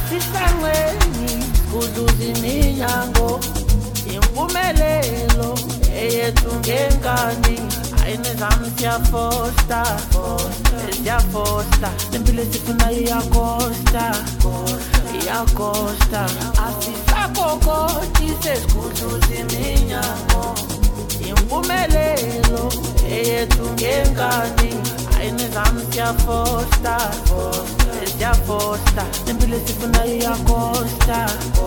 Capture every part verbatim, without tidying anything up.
Asisangweni kuzuziminyango impumelelo eyethu ngengani ayinizami siyafosta siyafosta impilo esifunayo iyakosta iyakosta asisakokoti sesikuzuziminyango impumelelo eyethu ngengani ayinizami siyafosta siyafosta impilo esifunayo iyakosta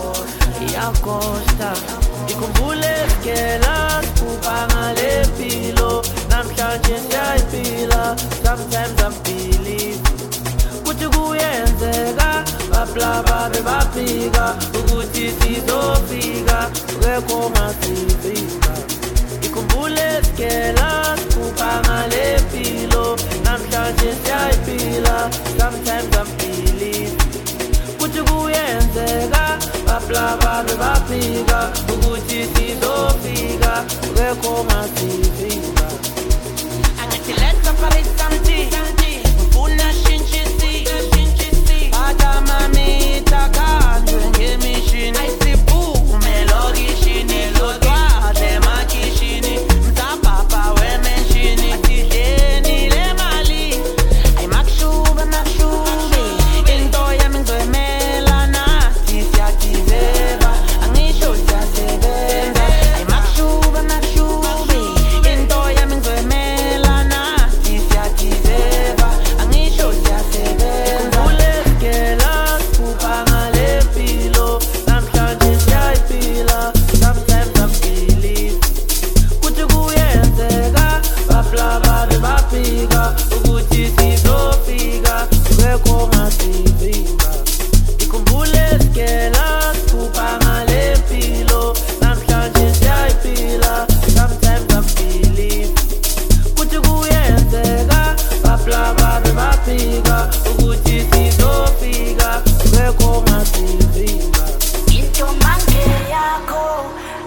iyakosta ikhumbule skela kupanga lempilo namhlanje siyayiphila sometimes I believe kuthi kuyenzeka bablaba bebafika ukuthi sizofika ngekho ngasifika ikhumbule skela kupanga lempilo namhlanje siyayiphila sometimes I believe kuthi kuyenzeka bablaba bebafika ukuthi sizofika ngekho ngasifika angathi let's separate something ufuna shintshisi bata mami takandwe ngemishini ayisibume lokishini lodwadle makishini mzapapa wemenshini asidleni le mali ay makushuba makushubi into yami ngizwemela nathi siyakizeba angisho siyasebenza ay makushuba makushubi into yami ngizwemela nathi siyakizeba angisho siyasebenza uleskela kupanga lempilo namhlanje siyayiphila sometimes I believe kuthi kuyenzeka bablaba bebafika ukuthi sizofika ngekho ngasifika ikhumbule skela kupanga lempilo namhlanje siyayiphila sometimes I believe kuthi kuyenzeka bablaba bebafika ukuthi sizofika ngekho ngasifika into manje yakho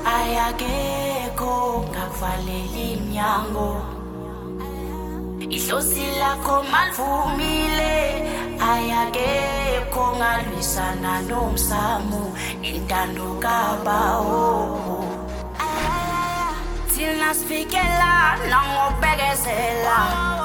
ayakekho ngakuvaleli iminyango ihlosi lakho malivumile ayakekho ngalwisana nomsamu intando kabawo thina sifikela nangobekezela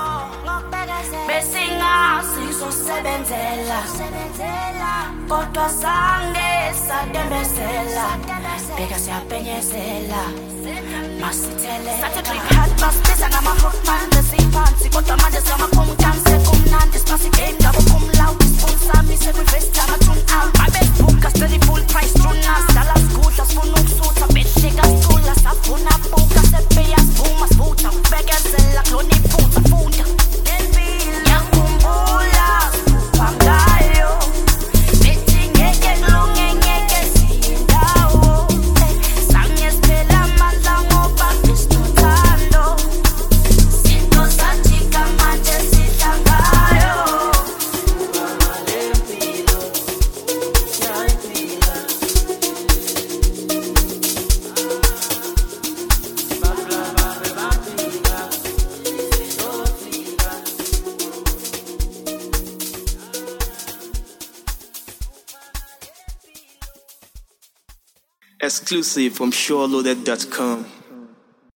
besinga sizosebenzela kodwa sange sadembezela beka siyapenyezela masithele sathi drink hard basibisa ngama-hot fantasy phansi kodwa manje siyamaphumutanse kumnandi sipasi game ngabo kumloud sami sekwivesta ama-tune out babesibuka steady full price trunas dala sikudla sifuna ukusutha behleka sicula safuna buka sepeya sivuma sivutha ukubekezela kulona iphutha funda ngiyakhumbula sipangayo bethi ngeke kulunge ngeke siyindawo sange siphela amandla ngoba besinothando sinto sathika manje sidlangayo lempilo siyayiphila bablaba bebafika sizofika Exclusive from SureLoaded dot com.